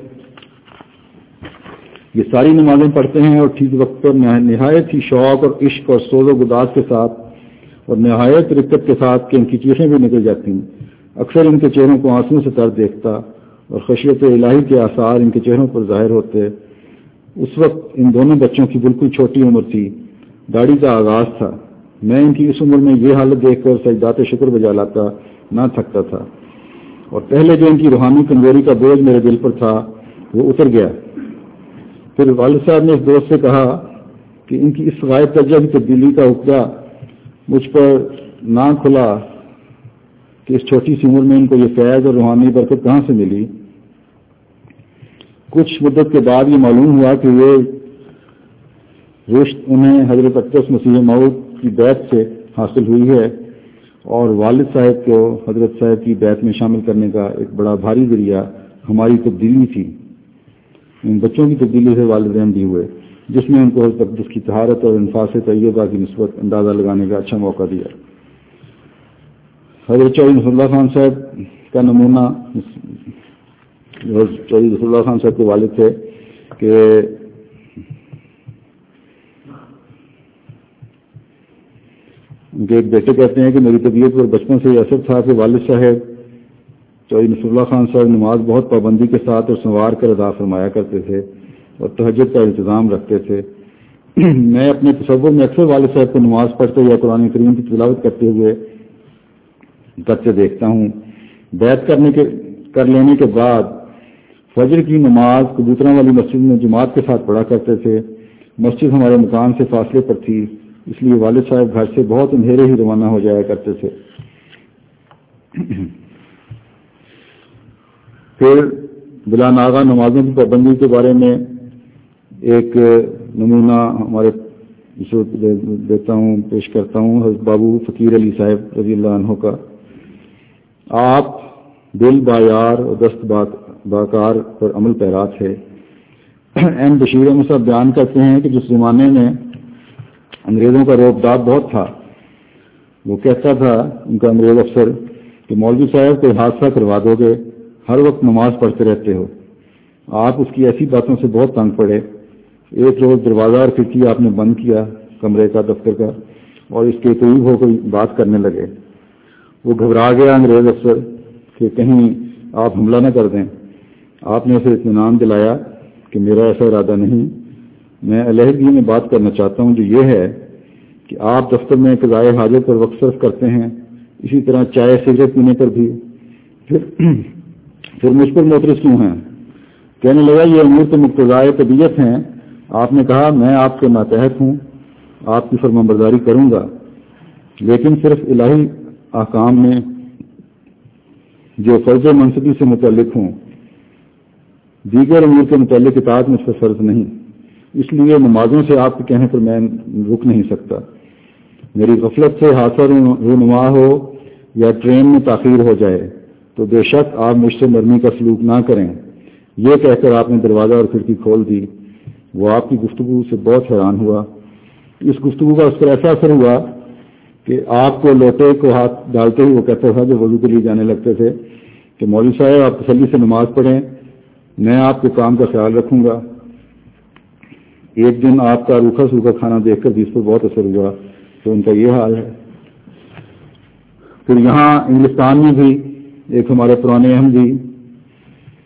یہ ساری نمازیں پڑھتے ہیں اور ٹھیک وقت پر نہایت ہی شوق اور عشق اور سوز و گداز کے ساتھ اور نہایت رقت کے ساتھ کہ ان کی چیخیں بھی نکل جاتی ہیں۔ اکثر ان کے چہروں کو آنسوؤں سے تر دیکھتا اور خشیت الہی کے آثار ان کے چہروں پر ظاہر ہوتے۔ اس وقت ان دونوں بچوں کی بالکل چھوٹی عمر تھی، داڑھی کا آغاز تھا۔ میں ان کی اس عمر میں یہ حالت دیکھ کر سجدات شکر بجا لاتا نہ تھکتا تھا، اور پہلے جو ان کی روحانی کمزوری کا بوجھ میرے دل پر تھا وہ اتر گیا۔ پھر والد صاحب نے اس دوست سے کہا کہ ان کی اس غائب درجہ کی تبدیلی کا عقدہ مجھ پر نہ کھلا کہ اس چھوٹی سی عمر میں ان کو یہ فیض اور روحانی برکت کہاں سے ملی۔ کچھ مدت کے بعد یہ معلوم ہوا کہ یہ رشت انہیں حضرت اقدس مسیح موعود کی بیعت سے حاصل ہوئی ہے، اور والد صاحب کو حضرت صاحب کی بیعت میں شامل کرنے کا ایک بڑا بھاری ذریعہ ہماری تبدیلی تھی۔ ان بچوں کی تبدیلی سے والدین بھی ہوئے، جس میں ان کو حضرت اقدس کی طہارت اور انفاس طیبہ کی نسبت اندازہ لگانے کا اچھا موقع دیا۔ حضرت چودھری نصر اللہ خان صاحب کا نمونہ، چودھری نصر اللہ خان صاحب کے والد تھے کہ ان کے ایک بیٹے کہتے ہیں کہ میری طبیعت پر بچپن سے یہ اثر تھا کہ والد صاحب چودھری نصر اللہ خان صاحب نماز بہت پابندی کے ساتھ اور سنوار کر ادا فرمایا کرتے تھے اور تہجد کا انتظام رکھتے تھے۔ میں اپنے تصور میں اکثر والد صاحب کو نماز پڑھتے یا قرآن کریم کی تلاوت کرتے ہوئے کرتے دیکھتا ہوں۔ بیعت کرنے کے کر لینے کے بعد فجر کی نماز کبوتروں والی مسجد میں جماعت کے ساتھ پڑھا کرتے تھے۔ مسجد ہمارے مکان سے فاصلے پر تھی، اس لیے والد صاحب گھر سے بہت اندھیرے ہی روانہ ہو جایا کرتے تھے۔ پھر بلا ناغہ نمازوں کی پابندی کے بارے میں ایک نمونہ ہمارے دیتا ہوں پیش کرتا ہوں حضرت بابو فقیر علی صاحب رضی اللہ عنہ کا۔ آپ دل بایار اور دست باکار پر عمل پیرا تھے۔ ایم بشیر احمد صاحب بیان کرتے ہیں کہ جس زمانے میں انگریزوں کا روب داب بہت تھا، وہ کہتا تھا ان کا انگریز افسر کہ مولوی صاحب کوئی حادثہ کروا دو گے، ہر وقت نماز پڑھتے رہتے ہو۔ آپ اس کی ایسی باتوں سے بہت تنگ پڑے۔ ایک روز دروازہ اور کھڑکی آپ نے بند کیا کمرے کا، دفتر کا، اور اس کے قریب ہو کوئی بات کرنے لگے۔ وہ گھبرا گیا انگریز افسر کہ کہیں آپ حملہ نہ کر دیں۔ آپ نے اسے اطمینان دلایا کہ میرا ایسا ارادہ نہیں، میں علیحدگی میں بات کرنا چاہتا ہوں جو یہ ہے کہ آپ دفتر میں قضائے حاجت پر وقت صرف کرتے ہیں، اسی طرح چائے سگریٹ پینے پر بھی، پھر پھر مجھ پر معترض کیوں ہیں؟ کہنے لگا یہ امور تو مقتضائے طبیعت ہیں۔ آپ نے کہا میں آپ کے ماتحت ہوں، آپ کی فرمانبرداری کروں گا، لیکن صرف الہی احکام میں جو فرض منصبی سے متعلق ہوں، دیگر امور کے متعلق اطاعت مجھ پر فرض نہیں، اس لیے نمازوں سے آپ کے کہنے پر میں رک نہیں سکتا۔ میری غفلت سے حادثہ رونما ہو یا ٹرین میں تاخیر ہو جائے تو بے شک آپ مجھ سے نرمی کا سلوک نہ کریں۔ یہ کہہ کر آپ نے دروازہ اور کھڑکی کھول دی۔ وہ آپ کی گفتگو سے بہت حیران ہوا۔ اس گفتگو کا اس پر ایسا اثر ہوا کہ آپ کو لوٹے کو ہاتھ ڈالتے ہی وہ کہتا تھا جو وضو کے لیے جانے لگتے تھے کہ مولوی صاحب آپ تسلی سے نماز پڑھیں، میں آپ کے کام کا خیال رکھوں گا۔ ایک دن آپ کا روکھا سوکھا کھانا دیکھ کر بھی اس پر بہت اثر ہوا، تو ان کا یہ حال ہے۔ پھر یہاں انگلستان میں بھی ایک ہمارے پرانے احمدی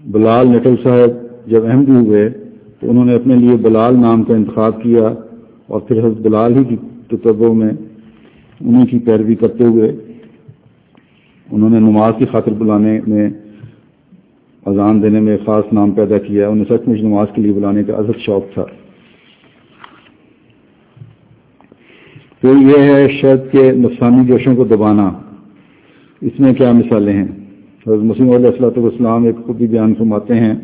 بلال نٹل صاحب جب احمدی ہوئے تو انہوں نے اپنے لیے بلال نام کا انتخاب کیا اور پھر حضرت بلال ہی کی تتبع میں انہیں کی پیروی کرتے ہوئے انہوں نے نماز کی خاطر بلانے میں، اذان دینے میں خاص نام پیدا کیا. انہیں سچ مچ نماز کے لیے بلانے کا ازحد شوق تھا. پھر یہ ہے شرط کے نفسانی جوشوں کو دبانا. اس میں کیا مثالیں ہیں؟ حضرت مسیح علیہ الصلوۃ والسلام ایک خود بھی بیان فرماتے ہیں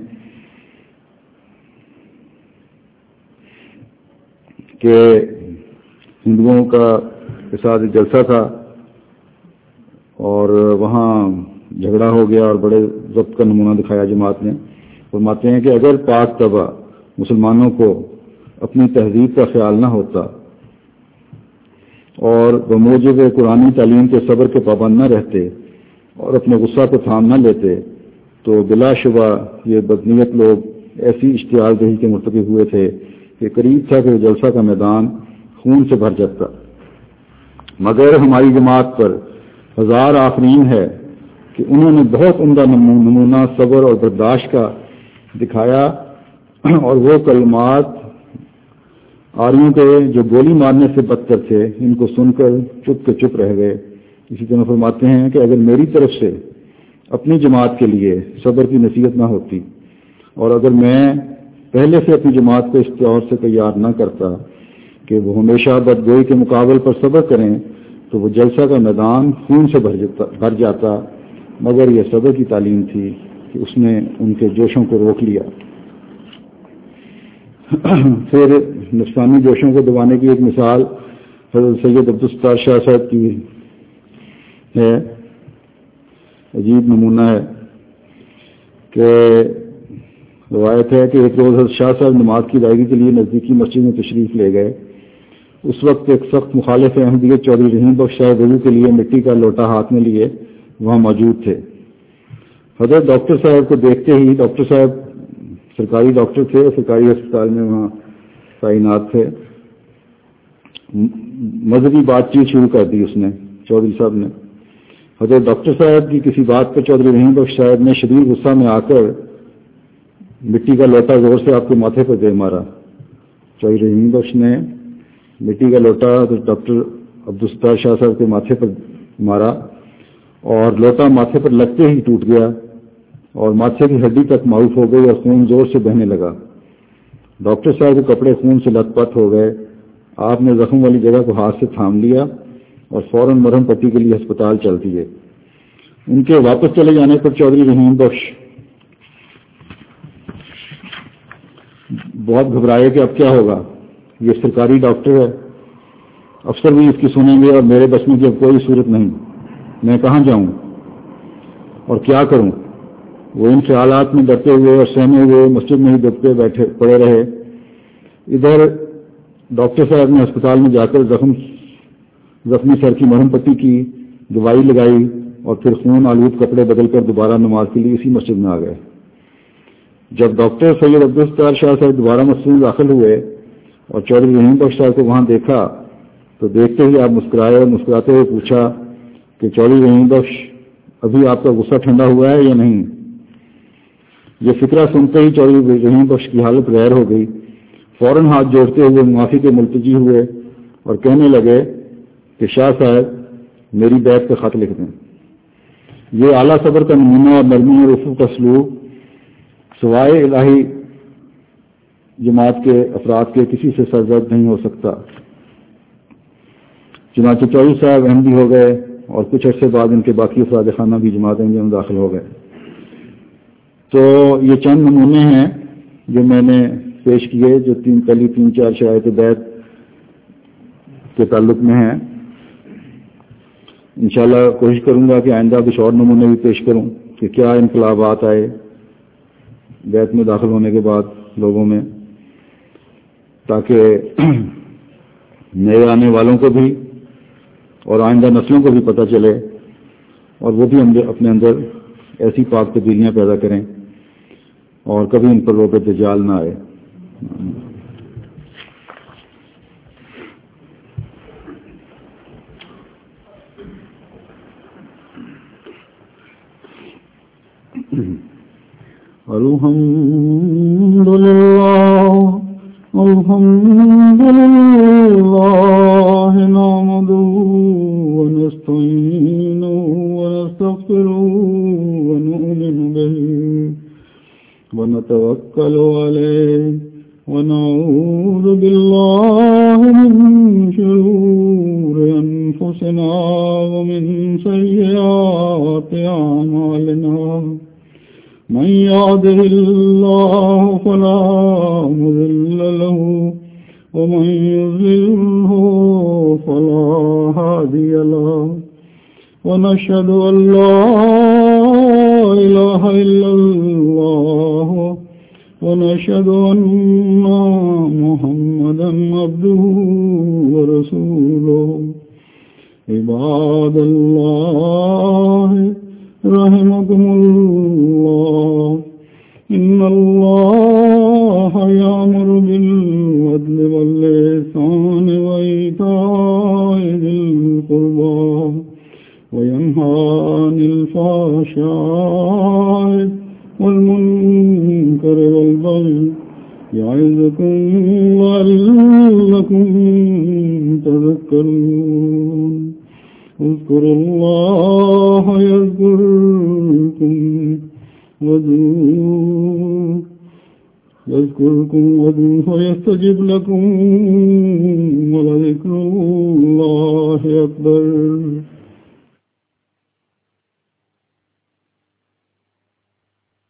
کہ ہندوؤں کا کے ساتھ جلسہ تھا اور وہاں جھگڑا ہو گیا اور بڑے ضبط کا نمونہ دکھایا جماعت نے. فرماتے ہیں کہ اگر پاک طبع مسلمانوں کو اپنی تہذیب کا خیال نہ ہوتا اور بموجب قرآنی تعلیم کے صبر کے پابند نہ رہتے اور اپنے غصہ کو تھام نہ لیتے تو بلا شبہ یہ بدنیت لوگ ایسی اشتعال دہی کے مرتکب ہوئے تھے کہ قریب تھا کہ جلسہ کا میدان خون سے بھر جاتا. مگر ہماری جماعت پر ہزار آفرین ہے کہ انہوں نے بہت عمدہ نمونہ صبر اور برداشت کا دکھایا اور وہ کلمات آریوں کے جو گولی مارنے سے بدتر تھے ان کو سن کر چپ کے چپ رہ گئے. اسی طرح فرماتے ہیں کہ اگر میری طرف سے اپنی جماعت کے لیے صبر کی نصیحت نہ ہوتی اور اگر میں پہلے سے اپنی جماعت کو اس طور سے تیار نہ کرتا کہ وہ ہمیشہ بدگوئی کے مقابل پر صبر کریں تو وہ جلسہ کا میدان خون سے بھر جاتا بھر جاتا مگر یہ صبر کی تعلیم تھی کہ اس نے ان کے جوشوں کو روک لیا. پھر نفسانی جوشوں کو دبانے کی ایک مثال حضرت سید عبدالستار شاہ صاحب کی ہے. عجیب نمونہ ہے کہ روایت ہے کہ ایک روز حضرت شاہ صاحب نماز کی ادائیگی کے لیے نزدیکی مسجد میں تشریف لے گئے. اس وقت ایک سخت مخالف احمدیت چودھری رحیم بخش صاحب وضو کے لیے مٹی کا لوٹا ہاتھ میں لیے وہاں موجود تھے. حضرت ڈاکٹر صاحب کو دیکھتے ہی، ڈاکٹر صاحب سرکاری ڈاکٹر تھے، سرکاری ہسپتال میں وہاں تعینات تھے، مذہبی بات چیت شروع کر دی اس نے چودھری صاحب نے. حضرت ڈاکٹر صاحب کی کسی بات پر چودھری رحیم بخش صاحب نے شدید غصہ میں آ کر مٹی کا لوٹا زور سے آپ کے ماتھے پر دے مارا. چودھری رحیم بخش نے مٹی کا لوٹا ڈاکٹر عبدالستار شاہ صاحب کے ماتھے پر مارا اور لوٹا ماتھے پر لگتے ہی ٹوٹ گیا اور ماتھے کی ہڈی تک معروف ہو گئی اور خون زور سے بہنے لگا. ڈاکٹر صاحب کے کپڑے خون سے لت پت ہو گئے. آپ نے زخم والی جگہ کو ہاتھ سے تھام لیا اور فوراً مرہم پٹی کے لیے ہسپتال چل دیے. ان کے واپس چلے جانے پر چودھری رحیم بخش بہت گھبرائے کہ اب کیا ہوگا، یہ سرکاری ڈاکٹر ہے، افسر بھی اس کی سنیں گے اور میرے بس میں کی اب کوئی صورت نہیں، میں کہاں جاؤں اور کیا کروں. وہ ان خیالات میں ڈرتے ہوئے اور سہمے ہوئے مسجد میں ہی دبکے بیٹھے پڑے رہے. ادھر ڈاکٹر صاحب نے ہسپتال میں جا کر زخم زخمی سر کی مرہم پٹی کی، دوائی لگائی اور پھر خون آلود کپڑے بدل کر دوبارہ نماز کے لیے اسی مسجد میں آ گئے. جب ڈاکٹر سید عبدالستار شاہ صاحب دوبارہ مسجد میں داخل ہوئے اور چودھری رحیم بخش صاحب کو وہاں دیکھا تو دیکھتے ہی آپ مسکرائے اور مسکراتے ہوئے پوچھا کہ چودھری رحیم بخش ابھی آپ کا غصہ ٹھنڈا ہوا ہے یا نہیں. یہ فکرہ سنتے ہی چودھری رحیم بخش کی حالت غیر ہو گئی. فوراً ہاتھ جوڑتے ہوئے معافی کے ملتجی ہوئے اور کہنے لگے کہ شاہ صاحب میری بیعت کا خط لکھ دیں. یہ اعلیٰ صبر کا نمونہ اور نرمی اور رفو کا سلوک سوائے الہی جماعت کے افراد کے کسی سے سرزد نہیں ہو سکتا. چنانچہ چودھری صاحب احمدی ہو گئے اور کچھ عرصے بعد ان کے باقی افراد خانہ بھی جماعت احمدیہ میں داخل ہو گئے. تو یہ چند نمونے ہیں جو میں نے پیش کیے جو تین پہلی تین چار شرائط بیعت کے تعلق میں ہیں. انشاءاللہ کوشش کروں گا کہ آئندہ کچھ اور نمونے بھی پیش کروں کہ کیا انقلابات آئے بیعت میں داخل ہونے کے بعد لوگوں میں، تاکہ نئے آنے والوں کو بھی اور آئندہ نسلوں کو بھی پتہ چلے اور وہ بھی اپنے اندر ایسی پاک تبدیلیاں پیدا کریں اور کبھی ان پر روبے دجال نہ آئے. الحمد لله الحمد لله نحمده ونستعينه ونستغفره ونؤمن به ونتوكل عليه ونعوذ بالله من شرور أنفسنا ومن سيئات أعمالنا من يهده الله فلا مضل له ومن يضلله فلا هادي له ونشهد أن لا إله إلا الله ونشهد أن محمدا عبده ورسوله عباد الله رحمكم الله إن الله يأمر بالعدل والإحسان وإيتاء ذي القربى وينهى عن الفحشاء والمنكر والبغي يعظكم لعلكم تذكرون اذكروا الله يذكركم وادعوه يذكركم وادعوه يستجب لكم ولذكر الله أكبر.